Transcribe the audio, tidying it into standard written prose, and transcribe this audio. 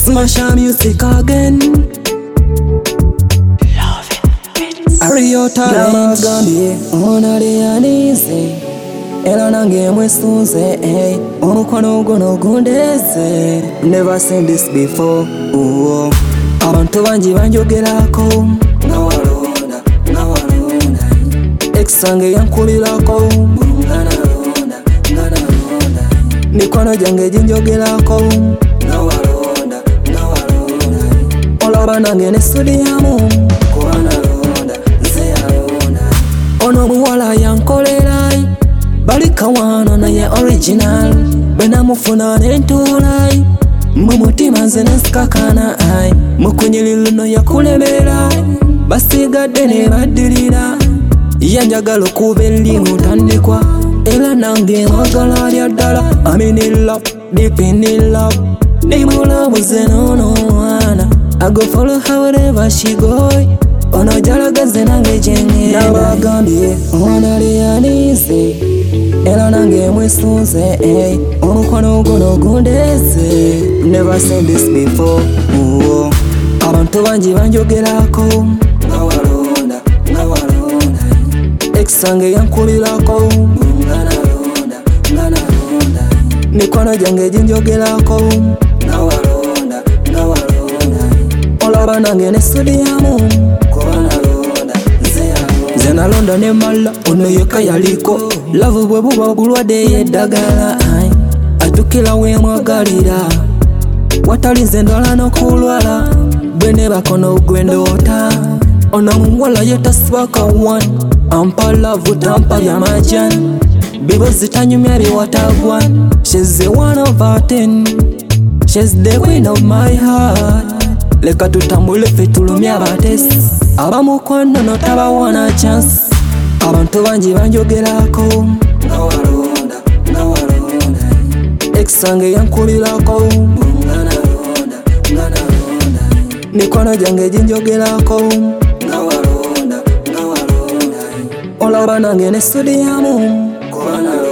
Smash our music again. Ario talent Nabagambye onali anize era nange mwesunze omukono guno gundeze. Never seen this before. Abantu bangi banjogerako nga walonda ekisange yankulirako nga nalonda mikono gyange ginjogerako nga walonda olaba nange ne studiyamu kuba nalonda nze yalonda. Ono muwala yankolera balika wano naye original benamufuna nentuula mu mutima nze nesikakana mukunyiri luno yakulemera basigadde ne baddirira yanjagala okuba erimu tandikwa era nange mwagala lya ddala. I'm in love, deep in love nimulabuze nono mwana I go follow her wherever she go. Ono jalagaze nange gyengenda. Nabagambye onali anize era nange mwesunze omukono guno gundeze. Never seen this before. Abantu bangi banjogerako nga walonda ekisange yankulirako nga nalonda mikono gyange ginjogerako nga walonda olaba nange ne studiyamu kuba nalonda nze nalonda ne mala ono yekka yaliko. Love bwe buba obulwadde yeddagala ajjukira weemwagalira watali nze ndwala n'okulwala bwe ne bakono gwe ndoota. Ono muwala yetasibaka one ampa love tampa byamajani bibo zitanyumya biwatagwa. She's the 1 over 10. She's the queen of my heart. Leka tutambule ffe tulumya abatesi abamukwano notabawana chance. Abantu bangi banjogerako nga walonda ekisange yankulirako nga nalonda mikono gyange ginjogerako nga walonda olaba nange ne studiyamu kuba nalonda.